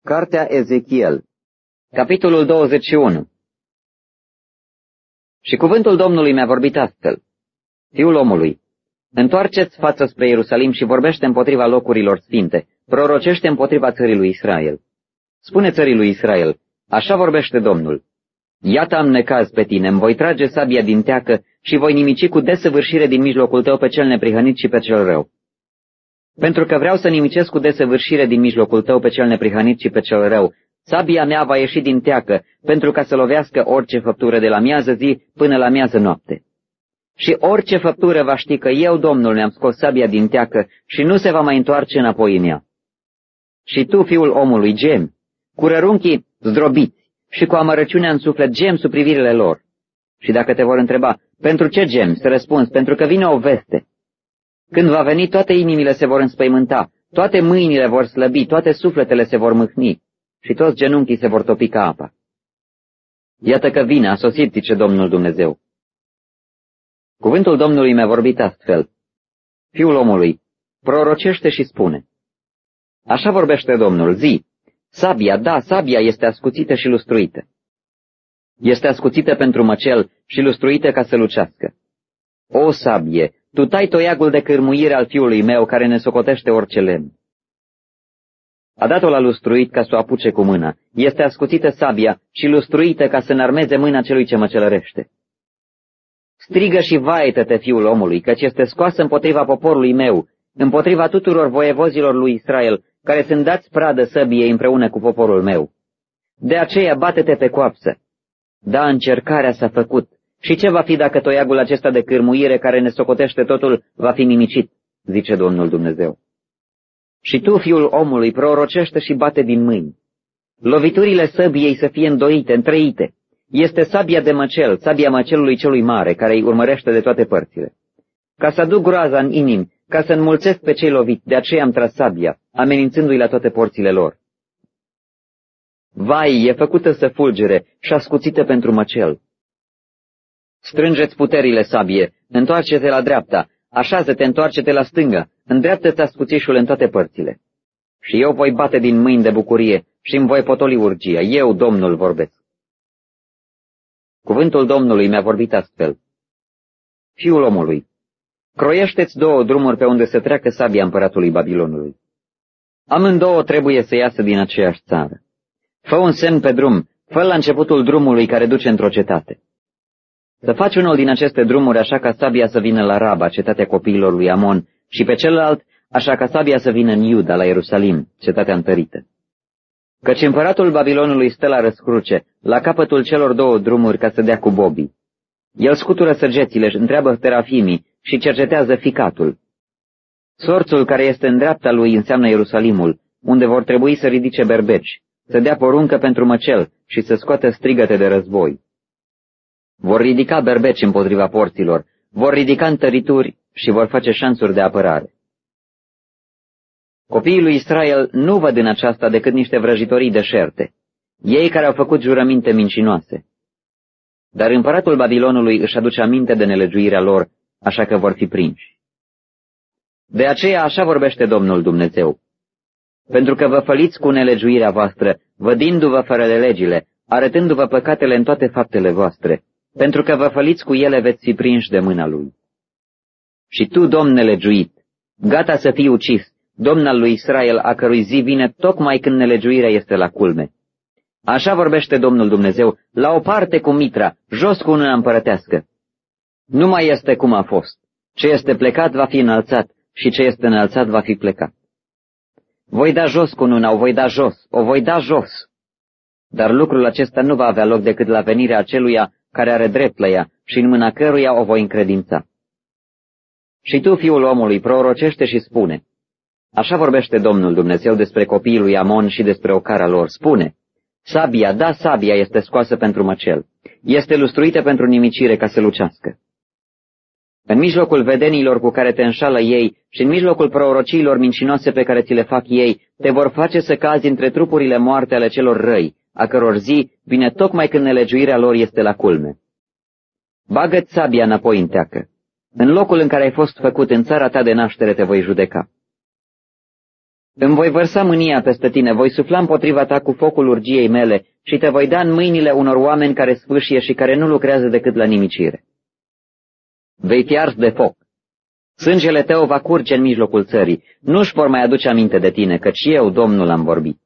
Cartea Ezechiel, capitolul 21. Și cuvântul Domnului mi-a vorbit astfel: Fiul omului, întoarceți fața spre Ierusalim și vorbește împotriva locurilor sfinte, prorocește împotriva țării lui Israel. Spune țării lui Israel: așa vorbește Domnul: iată am necaz pe tine, îmi voi trage sabia din teacă și voi nimici cu desăvârșire din mijlocul tău pe cel neprihănit și pe cel rău. Pentru că vreau să nimicesc cu desăvârșire din mijlocul tău pe cel neprihănit și pe cel rău, sabia mea va ieși din teacă, pentru ca să lovească orice făptură de la miază zi până la miază noapte. Și orice făptură va ști că eu, Domnul, mi-am scos sabia din teacă și nu se va mai întoarce înapoi în ea. Și tu, fiul omului, gemi, cu rărunchii zdrobiți și cu amărăciunea în suflet gemi sub privirile lor. Și dacă te vor întreba, pentru ce gemi, să răspunzi, pentru că vine o veste. Când va veni, toate inimile se vor înspăimânta, toate mâinile vor slăbi, toate sufletele se vor mâhni și toți genunchii se vor topi ca apa. Iată că vine, a sosit, zice Domnul Dumnezeu. Cuvântul Domnului mi-a vorbit astfel: Fiul omului, prorocește și spune: așa vorbește Domnul, zi, sabia, da, sabia este ascuțită și lustruită. Este ascuțită pentru măcel și lustruită ca să lucească. O sabie, tu tai toiagul de cârmuire al fiului meu, care ne socotește orice lemn. A dat-o la lustruit ca să o apuce cu mâna. Este ascuțită sabia și lustruită ca să înarmeze mâna celui ce măcelărește. Strigă și vaietă-te, fiul omului, căci este scoasă împotriva poporului meu, împotriva tuturor voievozilor lui Israel, care sunt dați pradă săbiei împreună cu poporul meu. De aceea bate-te pe coapsă. Da, încercarea s-a făcut. Și ce va fi dacă toiagul acesta de cârmuire care ne socotește totul va fi nimicit, zice Domnul Dumnezeu. Și tu, fiul omului, prorocește și bate din mâini. Loviturile săbiei să fie îndoite, întreite. Este sabia de măcel, sabia măcelului celui mare, care îi urmărește de toate părțile. Ca să aduc groaza în inimi, ca să înmulțesc pe cei loviți, de aceea am tras sabia, amenințându-i la toate porțile lor. Vai, e făcută să fulgere și ascuțită pentru măcel. Strângeți puterile, sabie, întoarce-te la dreapta, așează-te, întoarce-te la stânga, îndreaptă-ți ascuțișul în toate părțile. Și eu voi bate din mâini de bucurie și îmi voi potoli urgia, eu, Domnul, vorbesc. Cuvântul Domnului mi-a vorbit astfel: Fiul omului, croiește-ți două drumuri pe unde să treacă sabia împăratului Babilonului. Amândouă trebuie să iasă din aceeași țară. Fă un semn pe drum, fă la începutul drumului care duce într-o cetate. Să faci unul din aceste drumuri așa ca sabia să vină la Raba, cetatea copiilor lui Amon, și pe celălalt așa ca sabia să vină în Iuda, la Ierusalim, cetatea întărită. Căci împăratul Babilonului stă la răscruce, la capătul celor două drumuri ca să dea cu bobii. El scutură săgețile, își întreabă terafimii și cercetează ficatul. Sorțul care este în dreapta lui înseamnă Ierusalimul, unde vor trebui să ridice berbeci, să dea poruncă pentru măcel și să scoată strigăte de război. Vor ridica berbeci împotriva porților, vor ridica întărituri și vor face șanțuri de apărare. Copiii lui Israel nu văd în aceasta decât niște vrăjitorii deșerte, ei care au făcut jurăminte mincinoase. Dar împăratul Babilonului își aduce aminte de nelegiuirea lor, așa că vor fi prinși. De aceea așa vorbește Domnul Dumnezeu: pentru că vă făliți cu nelegiuirea voastră, vădindu-vă fără de legile, arătându-vă păcatele în toate faptele voastre, pentru că vă făliți cu ele, veți fi prinși de mâna lui. Și tu, Domn nelegiuit, gata să fii ucis, Domn al lui Israel, a cărui zi vine tocmai când nelegiuirea este la culme. Așa vorbește Domnul Dumnezeu: la o parte cu mitra, jos cu una împărătească. Nu mai este cum a fost. Ce este plecat va fi înălțat și ce este înălțat va fi plecat. Voi da jos cu una, o voi da jos, o voi da jos. Dar lucrul acesta nu va avea loc decât la venirea aceluia care are drept la ea și în mâna căruia o voi încredința. Și tu, fiul omului, prorocește și spune: așa vorbește Domnul Dumnezeu despre copiii lui Amon și despre ocara lor. Spune: sabia, da, sabia este scoasă pentru măcel, este lustruită pentru nimicire ca să lucească. În mijlocul vedenilor cu care te înșală ei și în mijlocul prorociilor mincinoase pe care ți le fac ei, te vor face să cazi între trupurile moarte ale celor răi, a căror zi vine tocmai când nelegiuirea lor este la culme. Bagă-ți sabia înapoi în teacă. În locul în care ai fost făcut, în țara ta de naștere, te voi judeca. Îmi voi vărsa mânia peste tine, voi sufla împotriva ta cu focul urgiei mele și te voi da în mâinile unor oameni care sfâșie și care nu lucrează decât la nimicire. Vei fi ars de foc. Sângele tău va curge în mijlocul țării. Nu-și vor mai aduce aminte de tine, căci eu, Domnul, am vorbit.